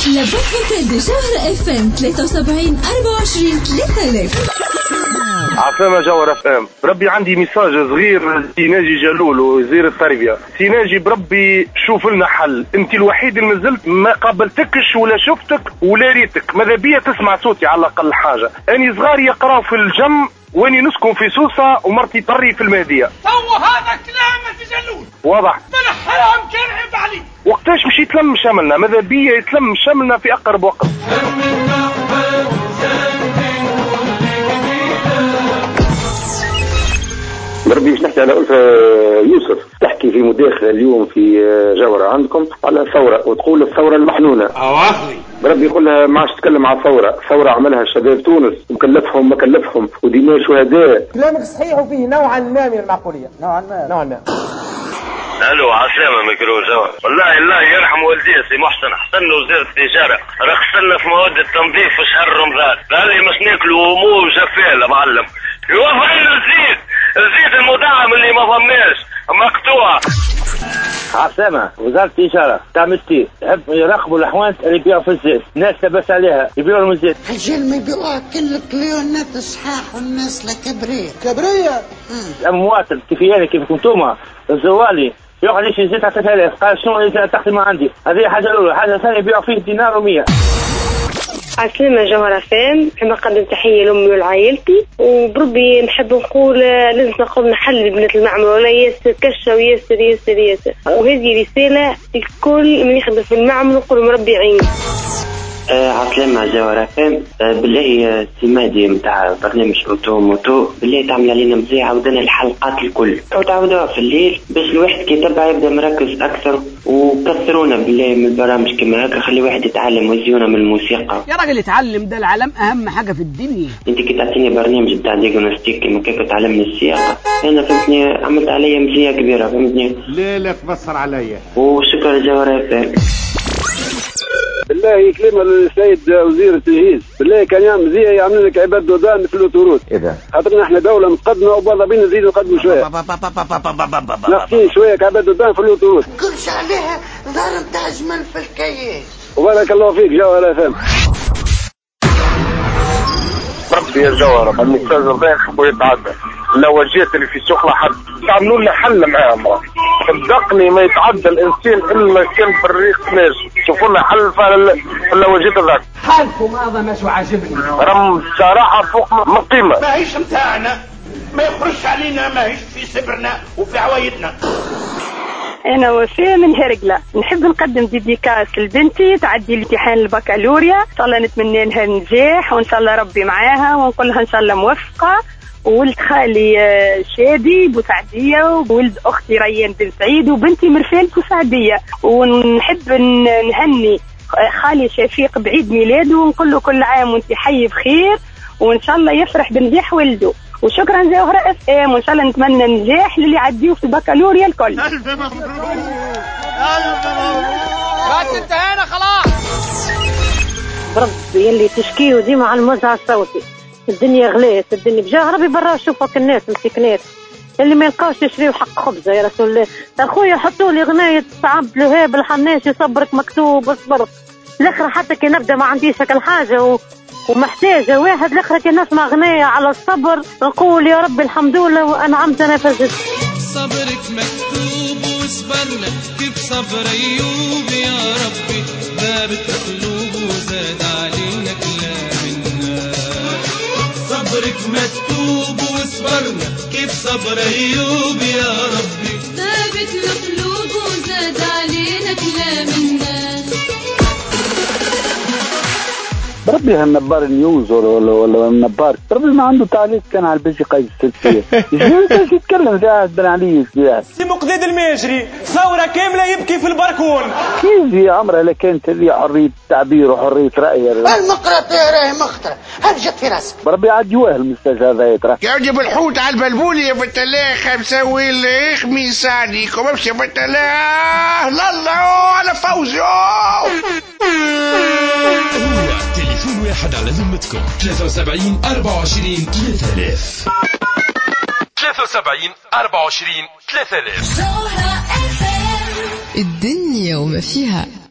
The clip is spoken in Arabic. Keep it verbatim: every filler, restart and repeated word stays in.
لابوك فوكال دي جوهرة اف ام ثلاثة وسبعين أربعة وعشرين ثلاثة آلاف. عفامة جوهرة اف ام. بربي عندي ميساج صغير سيناجي جلول وزير التربية. سيناجي بربي شوف لنا حل، انت الوحيد اللي مازلت ما قابلتكش ولا شفتك ولا ريتك، ماذا بيا تسمع صوتي على الاقل حاجة. اني صغاري يقراو في الجم واني نسكن في سوسة ومرتي طري في المهدية. تو هذا كلام جلول واضح من حرام كان عيب عليك. وقتاش مش يتلم شملنا؟ ماذا بيا يتلم شملنا في اقرب وقت. بربي باش نحكي على ألفة يوسف تحكي في مداخلة اليوم في جوهرة عندكم على الثورة وتقول الثورة المحنونة. أواخلي بربي يقول لها ما عادش تتكلم على الثورة، ثورة عملها شباب تونس وكلفهم ما كلفهم ودماء شهداء. كلامك صحيح وفيه نوعا ما من المعقولية. نوعا ما نوعا ما. الو عسلامة ميكرو جوهر. والله الله يرحم والدي سي محسن حسن وزير التجارة رخصنا في مواد التنظيف في شهر رمضان، قال لي مش ناكلوا مو جفالة معلم. يوفر لنا الزيت، الزيت المدعم اللي ما ضمناش مقطوع. عسلامة وزارة التجارة تعمل تي يحب يراقبوا الأحوانت اللي يبيعوا في الزيت، الناس تبس عليها يبيعوا لهم الزيت. الرجال ما يبيعوها كل كليونات صحاح والناس لكبرية كبرية. المواطن كيف يعني كيف كنتوما الزوالي ياخذ شي زيت عشرة آلاف، قال شنو اللي تقدم عندي؟ هذه حاجة الأولى. حاجة ثانية يبيعوا فيه دينار ومية. عسلامة جوهرة فام، نحب نقدم تحية لأمي ولعائلتي، وبربي نحب نقول لازم نقوم نحل بنات المعمل ولا ياسر كشة وياسر ياسر ياسر، وهذه رسالة لكل من يخدم في المعمل ونقول مربي يعين. آه عسلامة جوهرة فام. آه بالله سمادي متاع برنامج أوتو موتو بالله تعمل علينا مزيع عودنا الحلقات الكل وتعودوها في الليل باش الواحد كي يتبع يبدا مركز أكثر، وكثرونا بالله من البرامج كما هكا، خلي واحد يتعلم ويزيونا من الموسيقى. يا راجل يتعلم، ده العالم أهم حاجة في الدنيا. أنت كي تعطيني برنامج بتاع ديagnostic كما كيف تعلمني السياقة أنا فهمتني، عملت عليا مزية كبيرة فهمتني. لا لا تبصر عليا. وشكرا جوهرة فام. بالله كلمة للسيد وزير التجهيز، بالله كان يعمل زي يعمل لك عباد ودان في الأوتوروت. إذا خاطرنا احنا دولة متقدمة وبعض بينا نزيد نقدموا شوية. ناقصين شوية كعباد ودان في الأوتوروت. كلش عليها ظهر بتاع جمل في الكيس. وبارك الله فيك جوهرة فهم. ربي يا جوهرة المستاذ الضيق ويتعدى اللواجات اللي في سوق لحد تعملوا لنا حل معاهم. صدقني ما يتعدى الانسان الا كان بالريق ناجي. شوفوا لنا حل في اللواجات هذاك. حالكم هذا ما شو عاجبني. رم صراحة فوق من قيمة. ماهيش متاعنا، ما يخرجش علينا، ماهيش في سبرنا وفي عوايدنا. أنا وفاء من هرقلة، نحب نقدم ديديكاس لبنتي تعدي الامتحان البكالوريا، إن شاء الله نتمنى لها النجاح وإن شاء الله ربي معاها ونقول لها إن شاء الله موفقة. وولد خالي شادي بوسعدية، وولد أختي ريان بن سعيد، وبنتي مرفان بوسعدية. ونحب نهني خالي شفيق بعيد ميلاده ونقول له كل عام وانت حي بخير وإن شاء الله يفرح بنجاح ولده. وشكرا جوهرة اف ام، وان شاء الله نتمنى النجاح للي يعديوا في البكالوريا الكل. الف مبروك الف مبروك. بس انتهينا خلاص. ربي اللي تشكيه ديما على المزع الصوتي. الدنيا غليت، الدنيا بجاه ربي برا شوفك الناس مسكنات اللي ما يلقاوش يشريوا حق خبزه. يا رسول الله اخويا حطوا لي غنايه عبد الوهاب الحناش يصبرك مكتوب اصبر الاخر حتى كي نبدا ما عنديش هكا الحاجه و... ومحتاجة واحد الأخرى كي نسمع غنية على الصبر نقول يا رب الحمد لله وأنعمتنا فزت. صبرك مكتوب وصبرنا كيف صبر أيوب يا ربي بابك قلوب وزاد علينا كلامنا. صبرك مكتوب وصبرنا كيف صبر أيوب يا ربي بابك قلوب وزاد علينا كلامنا. بربي هالنبار نيوز ولا ولا ولا النبار بربي ما عنده تعليق كان على البيجي قيس السلسية. يجي يتكلم زاد بن علي زياد. سي مقداد الماجري ثورة كاملة يبكي في البركون. كيف يا عمرها لكانت هذه حرية تعبير وحرية رأي. المقرة راهي مخطرة، هل جت في راسك؟ بربي عاد يوهل المستاذ هذا يترى. يعجب الحوت على البلبولي يا بتلاخ مسوي لي خميس عليكم امشي بتلاخ لا على فوزي. تليفون واحد على ذمتكم ثلاثة وسبعين أربعة وعشرين ثلاثة آلاف ثلاثة وسبعين أربعة وعشرين ثلاثة آلاف. الدنيا وما فيها.